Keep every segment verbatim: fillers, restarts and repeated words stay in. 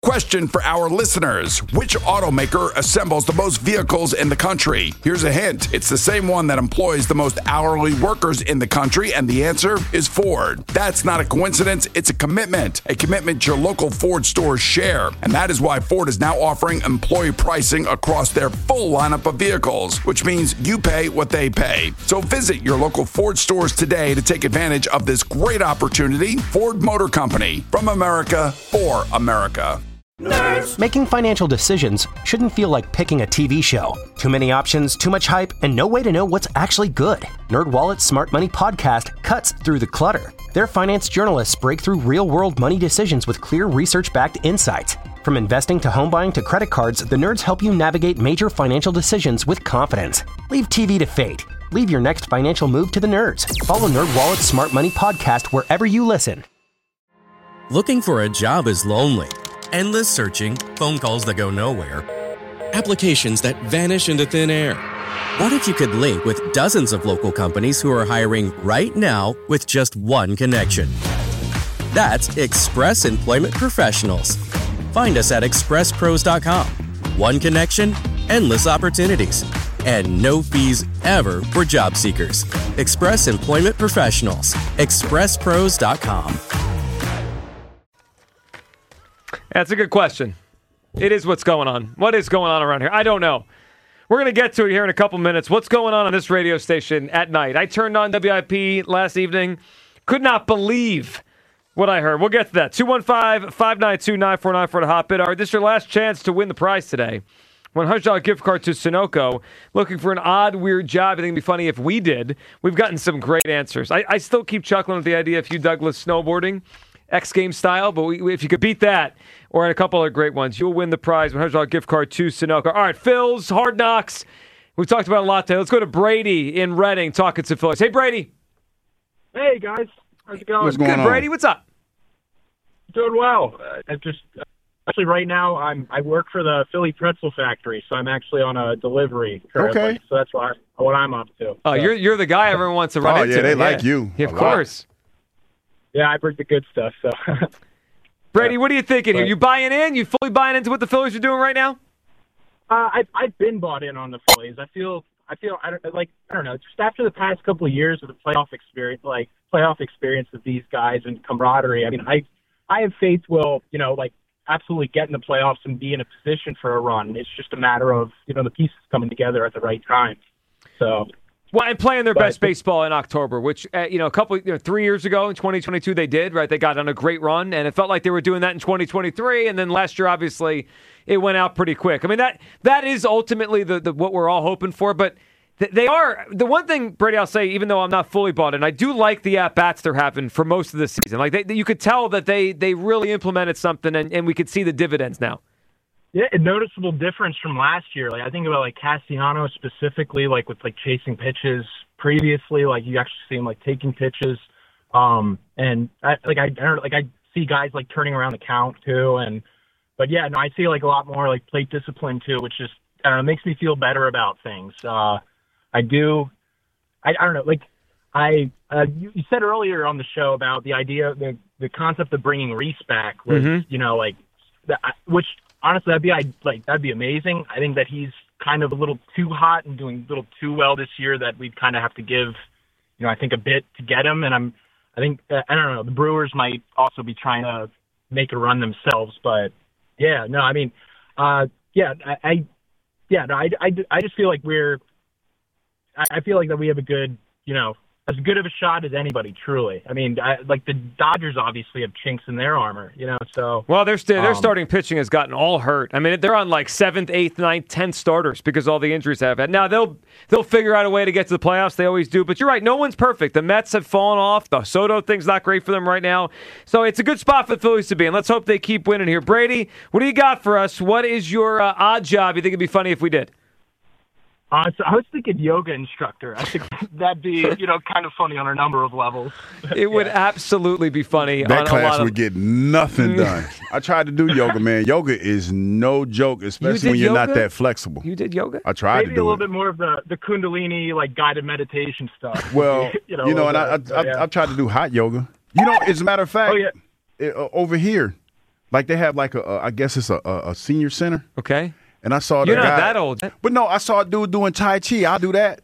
Question for our listeners. Which automaker assembles the most vehicles in the country? Here's a hint. It's the same one that employs the most hourly workers in the country, and the answer is Ford. That's not a coincidence. It's a commitment. A commitment your local Ford stores share. And that is why Ford is now offering employee pricing across their full lineup of vehicles, which means you pay what they pay. So visit your local Ford stores today to take advantage of this great opportunity. Ford Motor Company. From America, for America. Nerds. Making financial decisions shouldn't feel like picking a T V show. Too many options, too much hype, and no way to know what's actually good. NerdWallet's Smart Money podcast cuts through the clutter. Their finance journalists break through real-world money decisions with clear research-backed insights. From investing to home buying to credit cards, the nerds help you navigate major financial decisions with confidence. Leave T V to fate. Leave your next financial move to the nerds. Follow NerdWallet's Smart Money podcast wherever you listen. Looking for a job is lonely. Endless searching, phone calls that go nowhere, applications that vanish into thin air. What if you could link with dozens of local companies who are hiring right now with just one connection? That's Express Employment Professionals. Find us at express pros dot com. One connection, endless opportunities, and no fees ever for job seekers. Express Employment Professionals. express pros dot com. That's a good question. It is what's going on. What is going on around here? I don't know. We're going to get to it here in a couple minutes. What's going on on this radio station at night? I turned on W I P last evening. Could not believe what I heard. We'll get to that. two one five, five nine two, nine four nine for the hot bid. All right, this is your last chance to win the prize today. one hundred dollars gift card to Sunoco. Looking for an odd, weird job. I think it'd be funny if we did. We've gotten some great answers. I, I still keep chuckling at the idea of Hugh Douglas snowboarding, X Games style, but we, if you could beat that, or a couple other great ones, you'll win the prize, one hundred dollars gift card to Sunoco. All right, Phil's, Hard Knocks. We've talked about a lot today. Let's go to Brady in Reading talking to Phillies. Hey, Brady. Hey, guys. How's it going? What's going Good, on? Brady, what's up? Doing well. Uh, I just actually right now I'm I work for the Philly Pretzel Factory, so I'm actually on a delivery currently. Okay. So that's what, I, what I'm up to. Oh, so, you're you're the guy everyone wants to run Oh, into. yeah, they like you Yeah, a of lot. course. yeah, I bring the good stuff. So Brady, what are you thinking here? Right. You buying in? You fully buying into what the Phillies are doing right now? uh, I I've been bought in on the Phillies. I feel I feel I don't like I don't know. Just after the past couple of years of the playoff experience, like playoff experience of these guys and camaraderie. I mean, I I have faith will you know like absolutely get in the playoffs and be in a position for a run. It's just a matter of you know the pieces coming together at the right time. So. Well, and playing their But- best baseball in October, which, uh, you know, a couple, you know, three years ago in twenty twenty-two, they did, right? They got on a great run, and it felt like they were doing that in twenty twenty-three, and then last year, obviously, it went out pretty quick. I mean, that that is ultimately the, the what we're all hoping for, but th- they are, the one thing, Brady, I'll say, even though I'm not fully bought in, I do like the at-bats they're having for most of the season. Like, they, you could tell that they they really implemented something, and, and we could see the dividends now. Yeah, a noticeable difference from last year. Like I think about like Castellanos specifically, like with like chasing pitches previously, like you actually see him like taking pitches. Um, and I, like I, I don't like I see guys like turning around the count too. And but yeah, no, I see like a lot more like plate discipline too, which just I don't know makes me feel better about things. Uh, I do. I, I don't know. Like I, uh, you, you said earlier on the show about the idea, the the concept of bringing Reese back was, Mm-hmm. you know, like that, which. Honestly, that'd be I like that'd be amazing. I think that he's kind of a little too hot and doing a little too well this year. That we'd kind of have to give, you know, I think a bit to get him. And I'm, I think uh, I don't know. The Brewers might also be trying to make a run themselves. But yeah, no, I mean, uh, yeah, I, I yeah, no, I, I, I just feel like we're, I, I feel like that we have a good, you know, as good of a shot as anybody, truly. I mean, I, like the Dodgers obviously have chinks in their armor, you know, so. Well, their, st- their um, starting pitching has gotten all hurt. I mean, they're on like seventh, eighth, ninth, tenth starters because all the injuries have had. Now, they'll they'll figure out a way to get to the playoffs. They always do. But you're right, no one's perfect. The Mets have fallen off. The Soto thing's not great for them right now. So it's a good spot for the Phillies to be in. Let's hope they keep winning here. Brady, what do you got for us? What is your uh, odd job you think it'd be funny if we did? Uh, so I was thinking yoga instructor. I think that'd be, you know, kind of funny on a number of levels. It would Yeah. absolutely be funny. That on class a lot of... would get nothing done. I tried to do yoga, man. Yoga is no joke, especially did when you're yoga? not that flexible. You did yoga? I tried Maybe to a do little it. bit more of the, the Kundalini, like guided meditation stuff. Well, you know, you know, and I, I, uh, I, yeah. I tried to do hot yoga. You know, as a matter of fact, Oh, yeah. it, uh, over here, Like they have like a, a I guess it's a, a, a senior center. Okay. And I saw the You're not guy, that old. But no, I saw a dude doing Tai Chi. I'll do that.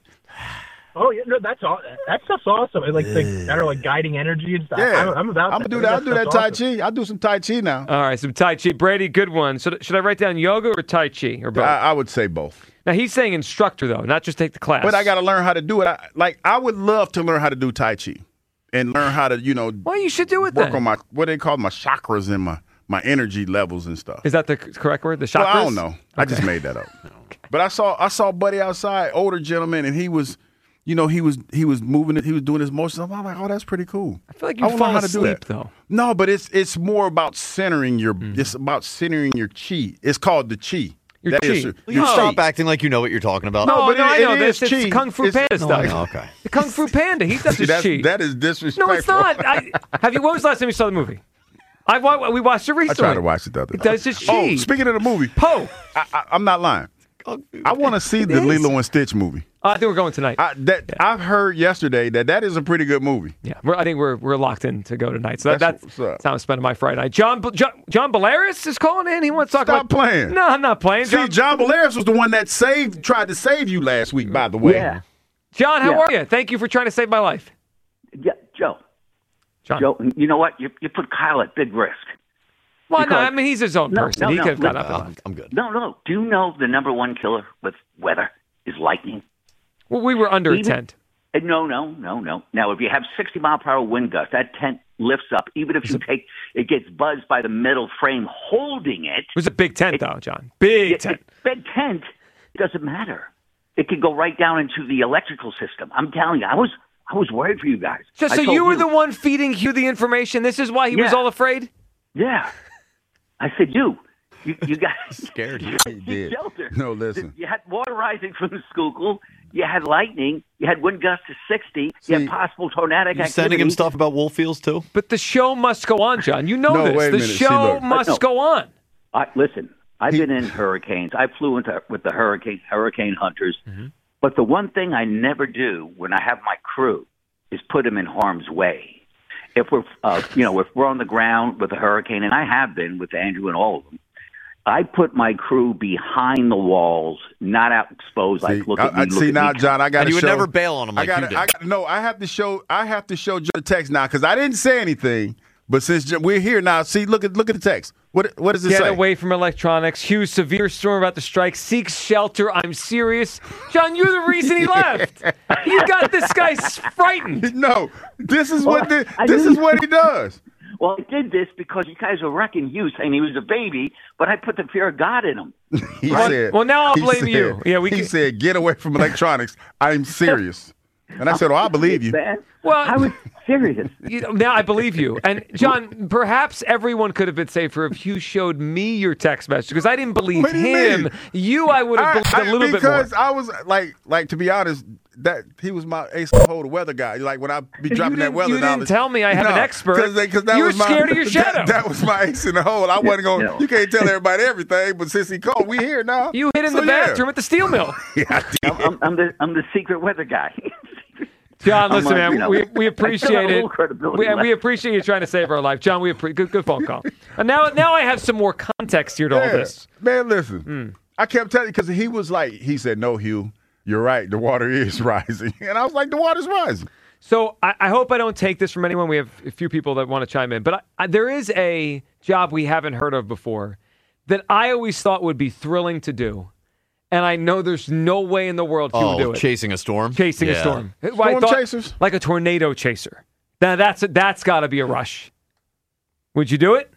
Oh yeah, no, that's all. That stuff's awesome. Like the, that are like guiding energy and stuff. Yeah, I'm, I'm about. I'm that. gonna do that. I'll do that Tai awesome. Chi. I'll do some Tai Chi now. All right, some Tai Chi. Brady, good one. So should I write down yoga or Tai Chi or both? I, I would say both. Now he's saying instructor though, not just take the class. But I got to learn how to do it. I, like I would love to learn how to do Tai Chi and learn how to, you know, well, you should do it work then. on my what they call my chakras and my my energy levels and stuff. Is that the c- correct word? The chakras? Well, I don't know. I just made that up. Okay. But I saw I saw Buddy outside, older gentleman, and he was, you know, he was he was moving it. He was doing his motions. I'm like, oh, that's pretty cool. I feel like I you wanna fall learn how to do asleep that. though. No, but it's it's more about centering your. Mm. It's about centering your chi. It's called the chi. Your That chi. is- Will You your stop chi. acting like you know what you're talking about. No, but no, it- I know it this. is It's chi. Kung Fu It's- Panda no, stuff. I know, okay. The Kung Fu Panda. He does See, his that's, chi. that is disrespectful. No, it's not. I, have you? When was the last time you saw the movie? I wa- we watched it I recently. tried to watch it the other He day. does his chi. Oh, speaking of the movie, Poe. I, I, I'm not lying. I want to see the is. Lilo and Stitch movie. Uh, I think we're going tonight. I, that Yeah. I've heard yesterday that that is a pretty good movie. Yeah, we're, I think we're we're locked in to go tonight. So that, That's that's, what's up. that's how I'm spending my Friday night. John B- John, John Belaris is calling in. He wants to talk Stop about playing. No, I'm not playing. See, John Belaris was the one that saved, tried to save you last week. By the way, Yeah. John, how Yeah. are you? Thank you for trying to save my life. Yeah, Joe. John. Joe, you know what? You, you put Kyle at big risk. Well, no, because- I mean he's his own No, person. no, he no, could have gone look, up and I'm, left. I'm good. No, no. Do you know the number one killer with weather is lightning? Well, we were under a Even- tent. Uh, No, no, no, no. Now, if you have sixty mile per hour wind gust, that tent lifts up. Even if you take, it gets buzzed by the metal frame holding it. It was a big tent, though, John. Big It- tent. it- Big tent. It doesn't matter. It could go right down into the electrical system. I'm telling you, I was, I was worried for you guys. Just I so told you were the one feeding Hugh the information. This is why he was Yeah. all afraid. Yeah. I said, you, you, you got Scared you. you did. shelter. No, listen. You had water rising from the Schuylkill. You had lightning. You had wind gusts to sixty. you See, had possible tornadic You activity. sending him stuff about Wolffields too? But the show must go on, John. You know No, this. wait a the minute. See, show look. must No. go on. I, listen, I've been in hurricanes. I flew into with the hurricane hurricane hunters. Mm-hmm. But the one thing I never do when I have my crew is put them in harm's way. If we're, uh, you know, if we're on the ground with a hurricane, and I have been with Andrew and all of them, I put my crew behind the walls, not out exposed. See, like, look I, at me. I, look see at now, me. John. I got And to you would show. never bail on him like I got. you did. I got. No, I have to show. I have to show Joe the text now because I didn't say anything. But since Jo- we're here now, see, look at look at the text. What what does it Get say? away from electronics. Hugh's severe storm about to strike. Seeks shelter. I'm serious. John, you're the reason he left. You got this guy s- frightened. No, this is what Well, the, I this knew- is what he does. Well, I did this because you guys were wrecking you, saying he was a baby, but I put the fear of God in him. He Well- said. well, now I'll he blame said- you. Yeah, we He can- said, "Get away from electronics. I'm serious." And I said, "Oh, I believe you." Man, Well- I was serious. You know, now I believe you. And John, perhaps everyone could have been safer if you showed me your text message because I didn't believe What do you him. mean? You, I would have I- believed I- a little bit more. because I was like, like to be honest, that he was my ace of the hole, the weather guy. Like when I be dropping that didn't- weather you didn't knowledge. tell me I have an expert. Because that You were was my, scared of your shadow. That, that was my ace in the hole. I wasn't going. Yeah. You can't tell everybody everything, but since he called, we here now. You hid in So, the yeah. bathroom at the steel mill. Yeah, I did. I'm, I'm, I'm the I'm the secret weather guy. John, I'm listen, like, man, you know, we, I we still have a appreciate little it. credibility We, left. we appreciate you trying to save our life. John, we appreciate good, good phone call. And now, now I have some more context here to all Yeah. this. Man, listen. Hmm. I kept telling you because he was like, he said, "No, Hugh, you're right. The water is rising," and I was like, "The water's rising." So I, I hope I don't take this from anyone. We have a few people that want to chime in. But I, I, there is a job we haven't heard of before that I always thought would be thrilling to do. And I know there's no way in the world he would do Oh, it. chasing a storm? Chasing a Yeah. storm. Well, I Storm thought- chasers? Like a tornado chaser. Now that's that's got to be a rush. Would you do it?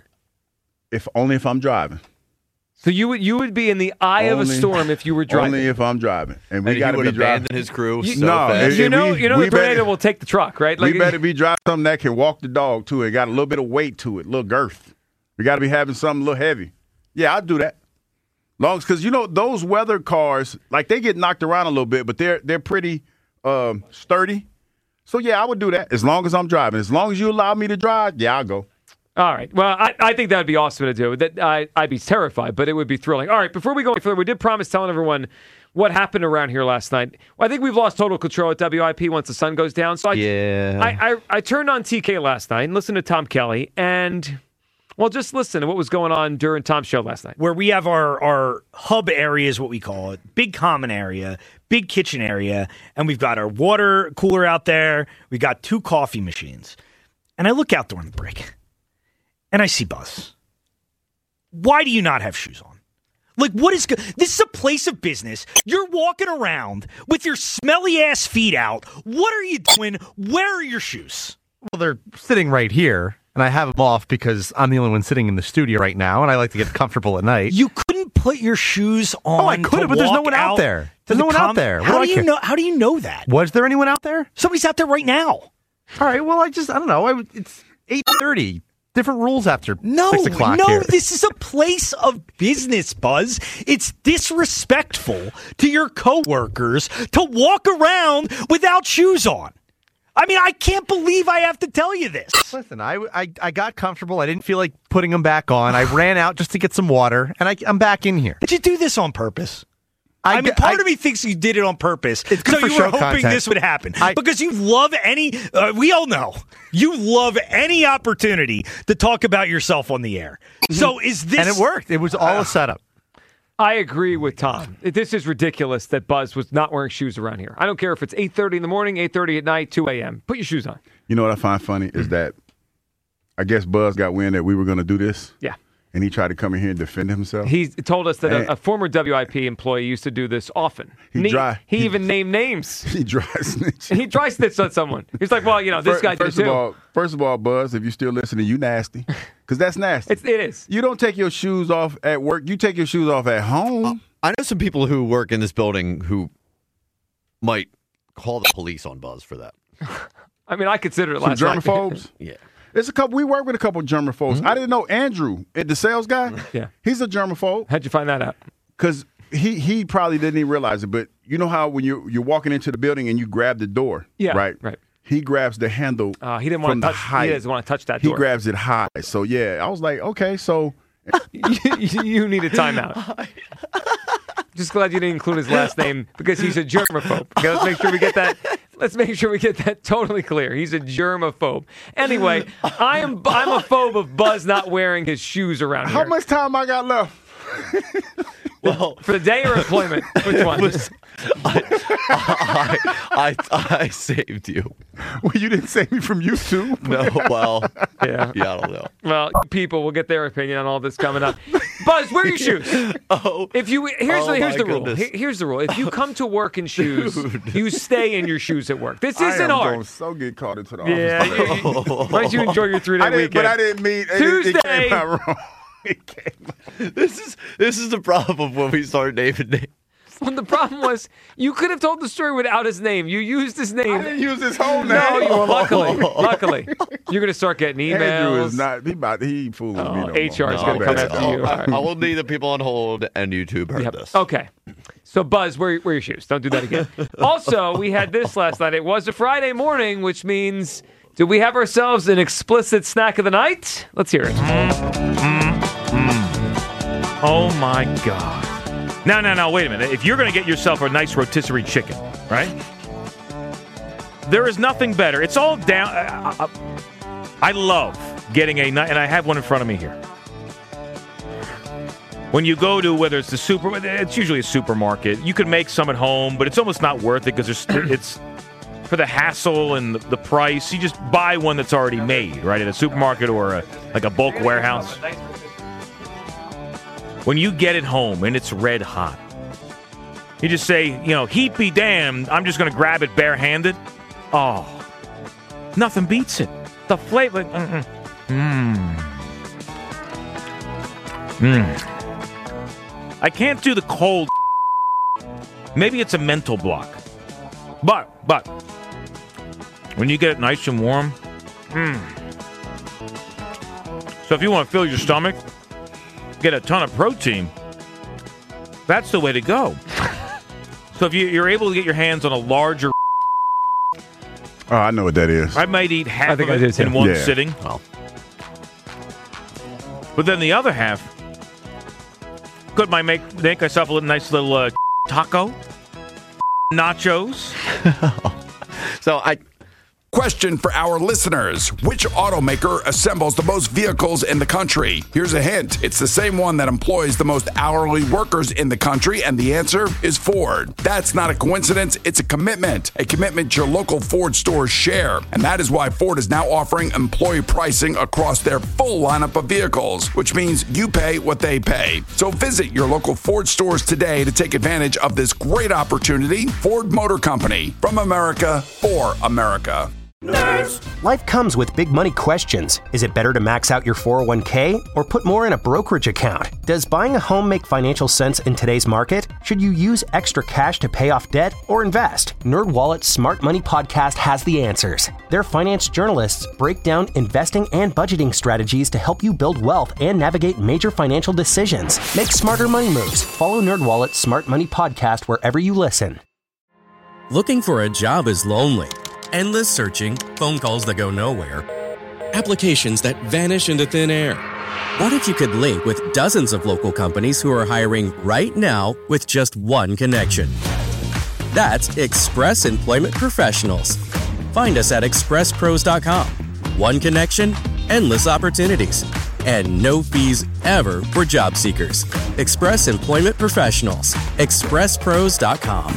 If only if I'm driving. So you would you would be in the eye of a Only- storm if you were driving. Only if I'm driving, and we And he got to would be driving. abandon his crew You- so No, fast. it- you know, we- you know we the tornado better- will take the truck, right? we better be driving something that can walk the dog too. It got a little bit of weight to it, a little girth. We got to be having something a little heavy. Yeah, I'll do that. Long as, because you know those weather cars, like they get knocked around a little bit, but they're they're pretty um, sturdy. So yeah, I would do that as long as I'm driving. As long as you allow me to drive, yeah, I'll go. All right. Well, I, I think that would be awesome to do. That I, I'd be terrified, but it would be thrilling. All right. Before we go any further, we did promise telling everyone what happened around here last night. Well, I think we've lost total control at W I P once the sun goes down. So I, Yeah. I, I, I turned on T K last night and listened to Tom Kelly, and Well, just listen to what was going on during Tom's show last night. Where we have our, our hub area is what we call it. Big common area, big kitchen area, and we've got our water cooler out there. We got two coffee machines. And I look out during the break, and I see Buzz. Why do you not have shoes on? Like, what is good? This is a place of business. You're walking around with your smelly ass feet out. What are you doing? Where are your shoes? Well, they're sitting right here, and I have them off because I'm the only one sitting in the studio right now, and I like to get comfortable at night. You couldn't put your shoes on. Oh, I could, but there's no one out there. There's no one out there. How do you know? How do you know that? Was there anyone out there? Somebody's out there right now. All right. Well, I just I don't know. I, it's eight thirty. Different rules after no, six o'clock no. here. This is a place of business, Buzz. It's disrespectful to your coworkers to walk around without shoes on. I mean, I can't believe I have to tell you this. Listen, I, I, I got comfortable. I didn't feel like putting them back on. I ran out just to get some water, and I, I'm back in here. Did you do this on purpose? I, I mean, part I, of me thinks you did it on purpose. It's good so for you show were hoping content. this would happen. I, because you love any, uh, we all know, you love any opportunity to talk about yourself on the air. So is this... And it worked. It was all uh, a setup. I agree with Tom. This is ridiculous that Buzz was not wearing shoes around here. I don't care if it's eight thirty in the morning, eight thirty at night, two a.m. Put your shoes on. You know what I find funny is that I guess Buzz got wind that we were going to do this. Yeah. And he tried to come in here and defend himself. He told us that and a, a former W I P employee used to do this often. He, he dry, He, he even named names. He dry snitched. He dry snitched on someone. He's like, well, you know, this first, guy did first it of too. all, first of all, Buzz, if you're still listening, you nasty. Because that's nasty. It's, it is. You don't take your shoes off at work. You take your shoes off at home. Uh, I know some people who work in this building who might call the police on Buzz for that. I mean, I consider it Some last night. germaphobes? Yeah. It's a couple. We work with a couple of germaphobes. Mm-hmm. I didn't know Andrew, the sales guy. Yeah, he's a germaphobe. How'd you find that out? Because he he probably didn't even realize it. But you know how when you you're walking into the building and you grab the door, yeah, right, right. He grabs the handle. Uh, he didn't from want to the touch. height. He doesn't want to touch that He door. grabs it high. So yeah, I was like, okay, so you, you need a timeout. Just glad you didn't include his last name because he's a germaphobe. Okay, let's make sure we get that. Let's make sure we get that totally clear. He's a germaphobe. Anyway, I am I'm a phobe of Buzz not wearing his shoes around How here. much time I got left? Well, for the day or employment? Which one? Was, I, I, I, I saved you. Well, you didn't save me from YouTube. No, well, yeah, yeah, I don't know. Well, people will get their opinion on all this coming up. Buzz, wear your shoes. Oh, if you here's oh the here's the goodness. rule. Here, here's the rule. If you come to work in shoes, Dude. you stay in your shoes at work. This I isn't am hard. Gonna so get caught into the Yeah, office. you, you, why don't you enjoy your three day I didn't, weekend? but I didn't mean it, Tuesday. It, it came out wrong. It came This is this is the problem when we start naming names. Well, the problem was you could have told the story without his name. You used his name. I didn't use his whole name. No, you were luckily. Luckily, you're gonna start getting emails. Andrew is not. He about he fooling Oh, me. No H R more. is No, gonna I come bet. after you. I, All right. I will need the people on hold and YouTube heard Yep. this. Okay. So, Buzz, wear, wear your shoes. Don't do that again. Also, we had this last night. It was a Friday morning, which means, do we have ourselves an explicit snack of the night? Let's hear it. Oh, my God. No, no, no, wait a minute. If you're going to get yourself a nice rotisserie chicken, right? There is nothing better. It's all down. Uh, uh, I love getting a night, and I have one in front of me here. When you go to, whether it's the super, it's usually a supermarket. You can make some at home, but it's almost not worth it because it's for the hassle and the, the price. You just buy one that's already made, right, at a supermarket or a, like a bulk warehouse. When you get it home and it's red hot, you just say, you know, heat be damned, I'm just going to grab it barehanded. Oh, nothing beats it. The flavor. Mmm. Mmm. I can't do the cold. Maybe it's a mental block. But, but, when you get it nice and warm, mmm. So if you want to fill your stomach, get a ton of protein, that's the way to go. So if you, you're able to get your hands on a larger, Oh, I know what that is. I might eat half I think of I it did too. in one Yeah. sitting. Well, But then the other half, could might make make myself a little, nice little uh, taco, nachos. so I Question for our listeners. Which automaker assembles the most vehicles in the country? Here's a hint. It's the same one that employs the most hourly workers in the country, and the answer is Ford. That's not a coincidence. It's a commitment. A commitment your local Ford stores share. And that is why Ford is now offering employee pricing across their full lineup of vehicles, which means you pay what they pay. So visit your local Ford stores today to take advantage of this great opportunity. Ford Motor Company. From America, for America. Nerds. Life comes with big money questions. Is it better to max out your four oh one k or put more in a brokerage account? Does buying a home make financial sense in today's market? Should you use extra cash to pay off debt or invest? NerdWallet's Smart Money Podcast has the answers. Their finance journalists break down investing and budgeting strategies to help you build wealth and navigate major financial decisions. Make smarter money moves. Follow NerdWallet's Smart Money Podcast wherever you listen. Looking for a job is lonely. Endless searching, phone calls that go nowhere, applications that vanish into thin air. What if you could link with dozens of local companies who are hiring right now with just one connection? That's Express Employment Professionals. Find us at express pros dot com. One connection, endless opportunities, and no fees ever for job seekers. Express Employment Professionals. express pros dot com.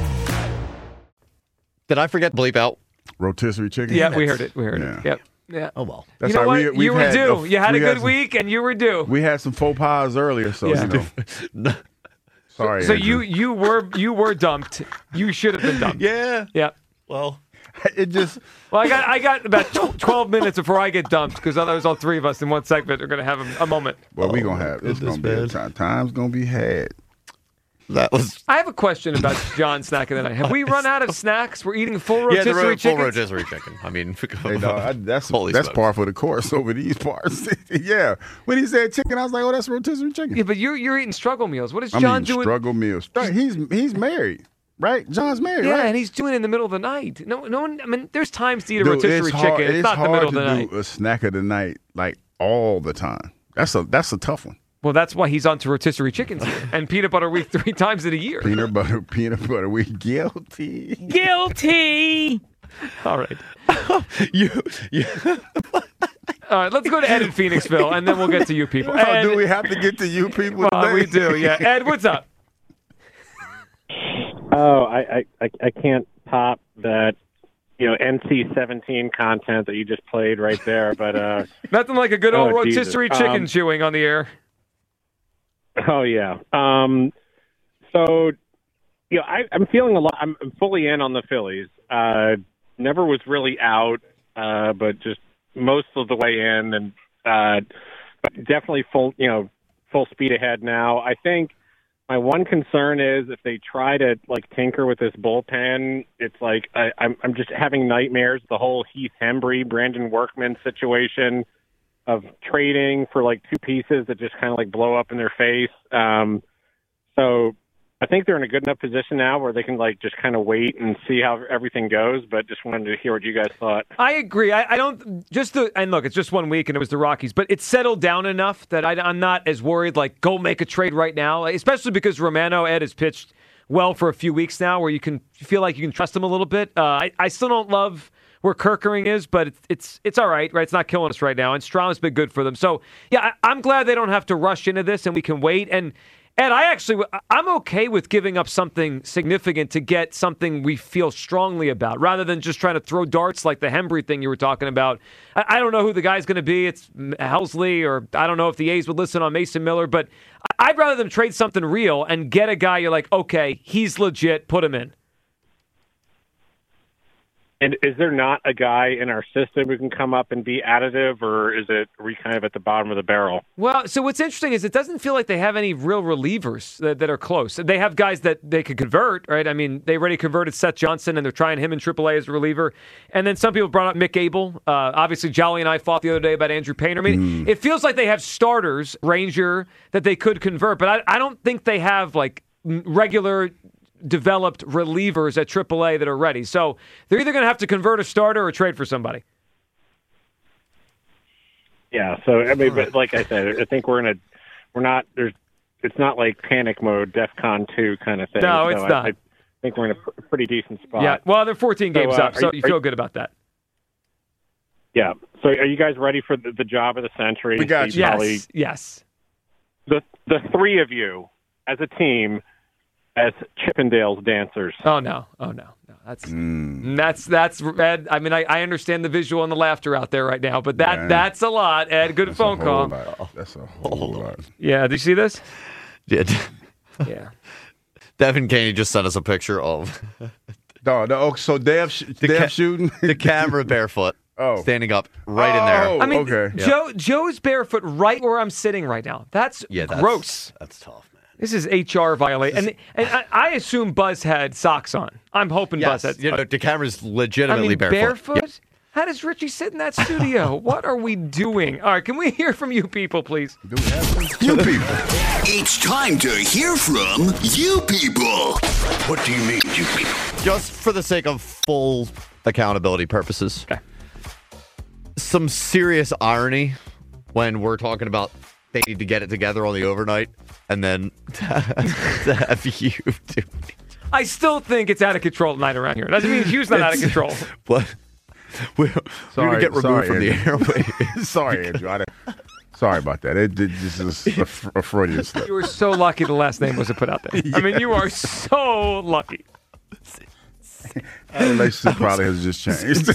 Did I forget to bleep out rotisserie chicken? Yeah, we heard it. We heard yeah. it. Yep. Yeah. Oh, well. That's you know how what? we, you were had, due. uh, you had we a good some, week, and you were due. We had some faux pas earlier, so Yeah. you know. Sorry. So Andrew. you you were you were dumped. You should have been dumped. Yeah. Yeah. Well, it just. Well, I got I got about twelve minutes before I get dumped because otherwise all three of us in one segment are going to have a, a moment. Well, we gonna have it's gonna be a time. Time's gonna be had. That was. I have a question about John snack of the night. Have we run out of snacks? We're eating full Yeah, the rotisserie ro- full chicken. rotisserie chicken. I mean, Hey, dog, I, that's Holy that's smokes. par for the course over these parts. Yeah, when he said chicken, I was like, "Oh, that's rotisserie chicken." Yeah, but you're you're eating struggle meals. What is I'm John eating doing? struggle meals. Right, He's he's married, right? John's married, Yeah, right? and he's doing it in the middle of the night. No, no one. I mean, there's times to eat a Dude, rotisserie it's hard, chicken. It's, not the hard middle of to the night. do a snack of the night like all the time. That's a that's a tough one. Well, that's why he's on to rotisserie chickens here. And peanut butter week three times in a year. Peanut butter, peanut butter. We guilty. Guilty. All right. you, you. All right, let's go to Ed in Phoenixville, and then we'll get to you people. Oh, Ed, do we have to get to you people well, today? we do, yeah. Ed, what's up? Oh, I, I, I can't top that, you know, N C seventeen content that you just played right there. But uh, Nothing like a good old oh, Jesus. rotisserie chicken Um, chewing on the air. Oh yeah. Um, so, you know, I, I'm feeling a lot. I'm, I'm fully in on the Phillies. Uh, never was really out, uh, but just most of the way in, and uh, definitely full. You know, full speed ahead now. I think my one concern is if they try to like tinker with this bullpen, it's like I, I'm I'm just having nightmares. The whole Heath Hembry, Brandon Workman situation of trading for like two pieces that just kind of like blow up in their face. Um, so I think they're in a good enough position now where they can like just kind of wait and see how everything goes. But just wanted to hear what you guys thought. I agree. I, I don't just the and look, it's just one week and it was the Rockies, but it's settled down enough that I, I'm not as worried. Like, go make a trade right now, especially because Romano Ed has pitched well for a few weeks now, where you can feel like you can trust him a little bit. Uh, I, I still don't love where Kirkering is, but it's it's it's all right, right? It's not killing us right now, and Strom's been good for them. So yeah, I, I'm glad they don't have to rush into this, and we can wait. And And I actually, I'm okay with giving up something significant to get something we feel strongly about, rather than just trying to throw darts like the Hembry thing you were talking about. I, I don't know who the guy's going to be. It's Helsley, or I don't know if the A's would listen on Mason Miller, but I'd rather them trade something real and get a guy you're like, okay, he's legit, put him in. And is there not a guy in our system who can come up and be additive, or is it are we kind of at the bottom of the barrel? Well, so what's interesting is it doesn't feel like they have any real relievers that, that are close. They have guys that they could convert, right? I mean, they already converted Seth Johnson, and they're trying him in triple A as a reliever. And then some people brought up Mick Abel. Uh, obviously, Jolly and I fought the other day about Andrew Painter. I mean, mm. it feels like they have starters, Ranger, that they could convert, but I, I don't think they have, like, regular developed relievers at triple A that are ready. So they're either going to have to convert a starter or trade for somebody. Yeah. So I mean, but like I said, I think we're in a, we're not there's, it's not like panic mode, DEFCON two kind of thing. No, so it's I, not. I think we're in a pr- pretty decent spot. Yeah. Well, they're fourteen games so, uh, up, so you, you feel good about that. Yeah. So are you guys ready for the, the job of the century? We got So you. Yes. probably- Yes. The the three of you as a team as Chippendales dancers. Oh no! Oh no! No, that's that's that's Ed. I mean, I, I understand the visual and the laughter out there right now, but that Man. that's a lot. Ed, good That's phone a whole call. lot. That's a whole lot. Yeah, did you see this? Did Yeah. Devin Caney just sent us a picture of No, no. Oh, so Dev, sh- Dev ca- shooting the camera barefoot, Oh. standing up right in there. Oh, I mean, okay. Joe Joe's barefoot right where I'm sitting right now. That's Yeah, that's, gross. That's tough, man. This is H R violation, and and I, I assume Buzz had socks on. I'm hoping Yes, Buzz had. you know, the camera's I legitimately mean, barefoot. barefoot. Yep. How does Richie sit in that studio? What are we doing? All right, can we hear from you people, please? Do we have you people? It's time to hear from you people. What do you mean, you people? Just for the sake of full accountability purposes, Okay. some serious irony when we're talking about they need to get it together on the overnight, and then to have you do it. I still think it's out of control tonight around here. Doesn't mean Hugh's not out of It's- control. But we, we're going to get removed sorry, from the Andrew. airwaves. Sorry, Andrew. I didn't- sorry about that. It, it, this is a, fr- a Freudian slip. You were so lucky the last name wasn't put out there. I mean, you are so lucky. Our relationship probably has just changed.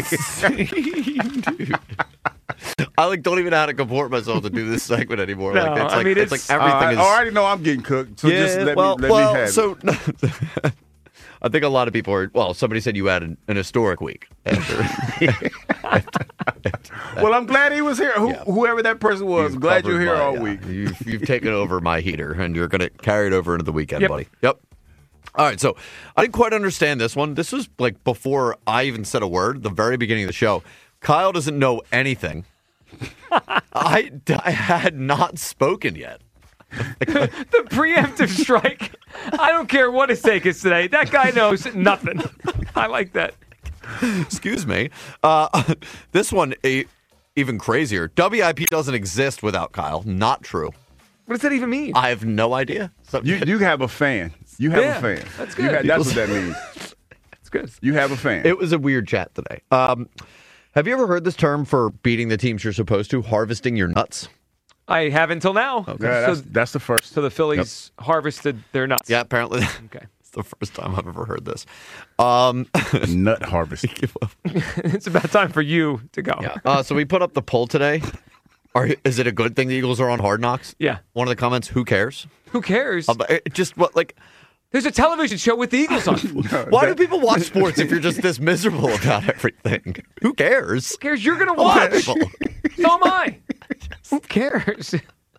Dude. I like don't even know how to comport myself to do this segment anymore. No, like it's I like mean, it's, it's- like everything Uh, I is. already know I'm getting cooked, so just let well, me let well, me have so it. I think a lot of people are. Well, somebody said you had an, an historic week after. Well, I'm glad he was here. Who, Yeah. Whoever that person was, You've glad you're covered here my, all uh, week. You've, you've taken over my heater, and you're going to carry it over into the weekend, Yep. buddy. Yep. All right, so I didn't quite understand this one. This was like before I even said a word, the very beginning of the show. Kyle doesn't know anything. I, I had not spoken yet. The preemptive strike. I don't care what his take is today. That guy knows nothing. I like that. Excuse me. Uh, this one, a, even crazier. W I P doesn't exist without Kyle. Not true. What does that even mean? I have no idea. So, You you have a fan. You have Yeah, a fan. that's You good. have- that's what that means. It's good. You have a fan. it was a weird chat today. Um, have you ever heard this term for beating the teams you're supposed to, harvesting your nuts? I have until now. Yeah, that's, So, that's the first. so the Phillies harvested their nuts. Yeah, apparently. Okay. It's the first time I've ever heard this. Um, nut harvest. It's about time for you to go. yeah. Uh, so we put up the poll today. Are, is it a good thing the Eagles are on Hard Knocks? Yeah. One of the comments, who cares? Who cares? Uh, but it just what like There's a television show with the Eagles on. Who why do people watch sports if you're just this miserable about everything? Who cares? cares? You're going to watch. So People. am I. Who cares?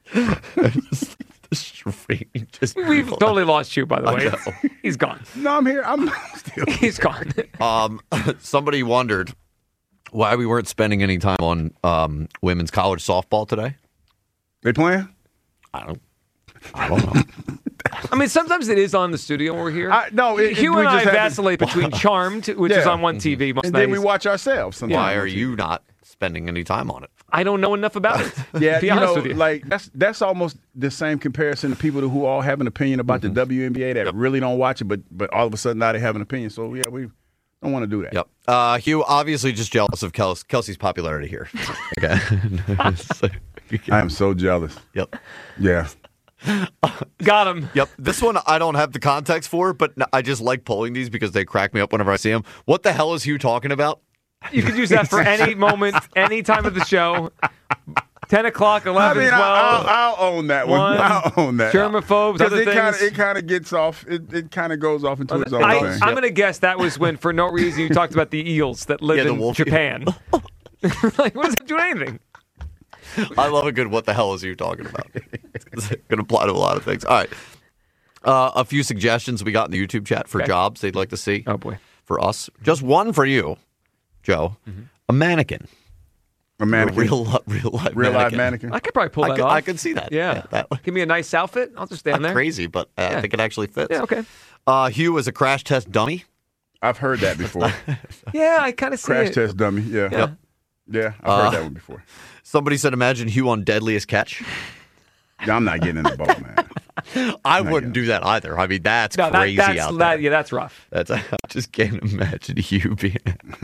Just We've people. totally lost you, by the I way. know. He's gone. No, I'm here. I'm still. He's gone. Um, somebody wondered why we weren't spending any time on um, women's college softball today. They playing? I don't. I don't know. I mean, sometimes it is on the studio when we're here. I, no, it, Hugh we and I just had to- vacillate between Charmed, which is Yeah. on one T V most and nights. then we watch ourselves. Sometimes. Why are you not spending any time on it? I don't know enough about it. Yeah, to be you honest know, with you. like that's that's almost the same comparison to people who all have an opinion about the W N B A that really don't watch it, but but all of a sudden now they have an opinion. So yeah, we don't want to do that. Yep. Uh, Hugh, obviously just jealous of Kels- Kelsey's popularity here. Okay. So- I am so jealous. Yep. Yeah. Got him. Yep. This one I don't have the context for, but I just like pulling these because they crack me up whenever I see them. What the hell is Hugh talking about? You could use that for any moment, any time of the show. ten o'clock, I eleven, mean, I, twelve. I'll, I'll own that one. one, I'll own that. germaphobes, 'Cause other it kinda, things. it kind of gets off. It, it kind of goes off into its own I, thing. I'm going to guess that was when, for no reason, you talked about the eels that live Yeah, the in wolf- Japan. Like, what does that do to anything? I love a good what the hell is you talking about? It's going to apply to a lot of things. All right. Uh, a few suggestions we got in the YouTube chat for Okay. jobs they'd like to see. Oh, boy. For us. Just one for you, Joe. Mm-hmm. A mannequin. A mannequin. A real, li- real life Real life mannequin. mannequin. I could probably pull I that could, off. I could see that. Yeah. that, Give me a nice outfit. I'll just stand not there. crazy, but uh, I Yeah. think it actually fits. Yeah, okay. Uh, Hugh is a crash test dummy. I've heard that before. Yeah, I kind of see Crash it. test dummy. Yeah. Yeah. Yeah, I've Uh, heard that one before. Somebody said, imagine Hugh on Deadliest Catch. Yeah, I'm not getting in the boat, man. I wouldn't do that either. I mean, that's No, that, crazy that's, out that, there. Yeah, that's rough. That's I just can't imagine you being.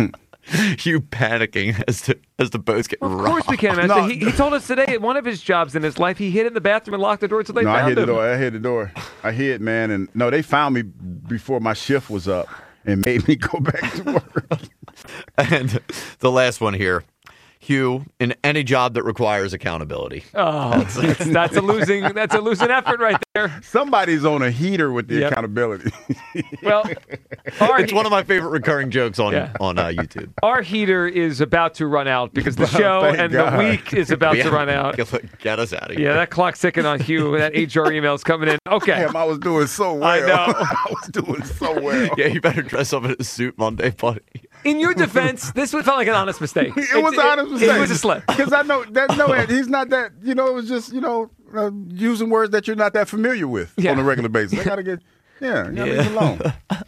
You panicking as to as the boats get Of robbed. course we can, man. No, he, he told us today at one of his jobs in his life, he hid in the bathroom and locked the door until they No, I found hit him. the door. I hit the door. I hid, man. And no, they found me before my shift was up and made me go back to work. And the last one here. Hugh, in any job that requires accountability. Oh, that's, that's a losing that's a losing effort right there. Somebody's on a heater with the Yep. accountability. Well, our, It's one of my favorite recurring jokes on, Yeah. on uh, YouTube. our heater is about to run out because the show Thank and God. the week is about Yeah, to run out. Get, get us out of here. Yeah, that clock's ticking on Hugh. That H R email's coming in. Okay. Damn, I was doing so well. I know. I was doing so well. Yeah, you better dress up in a suit Monday, buddy. In your defense, this felt like an honest mistake. It was an honest mistake. It was a slip. Because I know that no, he's not that. You know, it was just you know uh, using words that you're not that familiar with Yeah. on a regular basis. I gotta get, yeah, you gotta leave it alone.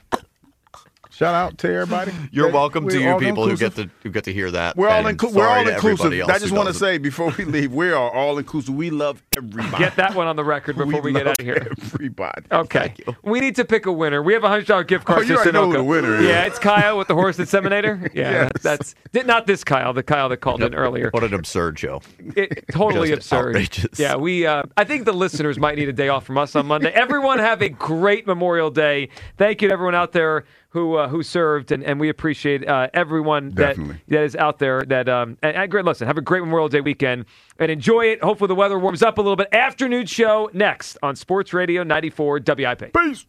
Shout out to everybody. You're That- welcome to we're you all people who inclusive. get to who get to hear that. We're all, and inclu- we're sorry all to inclusive. everybody else I just who want to doesn't. say before we leave, we are all inclusive. We love everybody. Get that one on the record before we, get love out of here. Everybody. Okay. We need to pick a winner. We have a hundred dollar gift card Oh, to you already know Sunoco. who the winner is. Yeah, it's Kyle with the horse inseminator. Yeah, Yes. that's did- not this Kyle. The Kyle that called in earlier. What an absurd show. It, totally Just absurd. outrageous. Yeah, we. Uh, I think the listeners might need a day off from us on Monday. Everyone have a great Memorial Day. Thank you to everyone out there who uh, who served, and, and we appreciate uh, everyone that, Definitely. that is out there. That um, and, and great. Listen, have a great Memorial Day weekend and enjoy it. Hopefully the weather warms up a little bit. Afternoon show next on Sports Radio ninety-four W I P. Peace.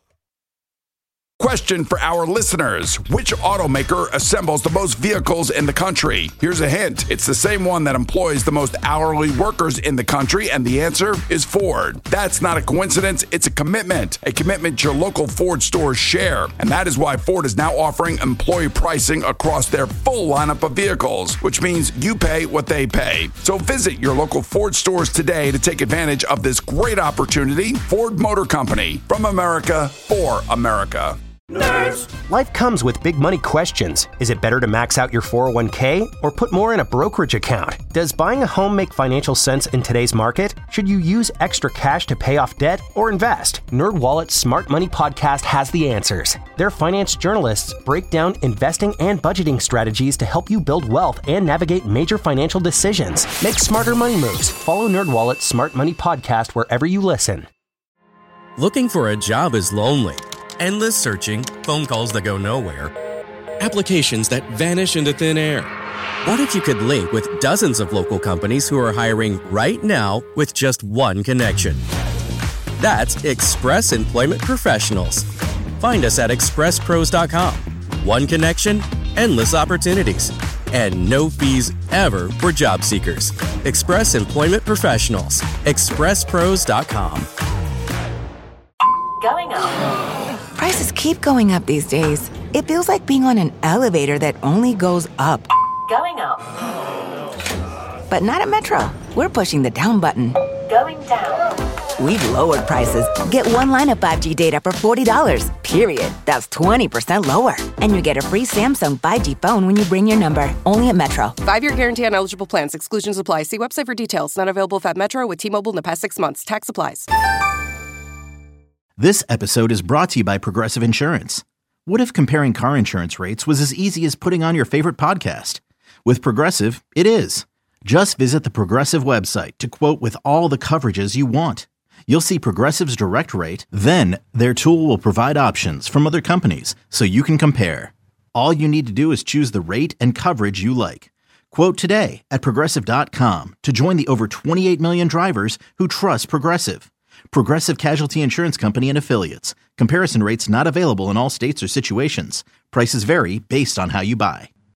Question for our listeners. Which automaker assembles the most vehicles in the country? Here's a hint. It's the same one that employs the most hourly workers in the country, and the answer is Ford. That's not a coincidence. It's a commitment. A commitment your local Ford stores share. And that is why Ford is now offering employee pricing across their full lineup of vehicles, which means you pay what they pay. So visit your local Ford stores today to take advantage of this great opportunity. Ford Motor Company. From America, for America. Life comes with big money questions. Is it better to max out your four oh one k or put more in a brokerage account? Does buying a home make financial sense in today's market? Should you use extra cash to pay off debt or invest? NerdWallet's Smart Money Podcast has the answers. Their finance journalists break down investing and budgeting strategies to help you build wealth and navigate major financial decisions. Make smarter money moves. Follow NerdWallet's Smart Money Podcast wherever you listen. Looking for a job is lonely. Endless searching, phone calls that go nowhere, applications that vanish into thin air. What if you could link with dozens of local companies who are hiring right now with just one connection? That's Express Employment Professionals. Find us at express pros dot com. One connection, endless opportunities, and no fees ever for job seekers. Express Employment Professionals. express pros dot com. Going up. Prices keep going up these days. It feels like being on an elevator that only goes up. Going up. But not at Metro. We're pushing the down button. Going down. We've lowered prices. Get one line of five G data for forty dollars, period. That's twenty percent lower. And you get a free Samsung five G phone when you bring your number. Only at Metro. Five-year guarantee on eligible plans. Exclusions apply. See website for details. Not available at Metro with T-Mobile in the past six months. Tax applies. This episode is brought to you by Progressive Insurance. What if comparing car insurance rates was as easy as putting on your favorite podcast? With Progressive, it is. Just visit the Progressive website to quote with all the coverages you want. You'll see Progressive's direct rate, then their tool will provide options from other companies so you can compare. All you need to do is choose the rate and coverage you like. Quote today at progressive dot com to join the over twenty-eight million drivers who trust Progressive. Progressive Casualty Insurance Company and Affiliates. Comparison rates not available in all states or situations. Prices vary based on how you buy.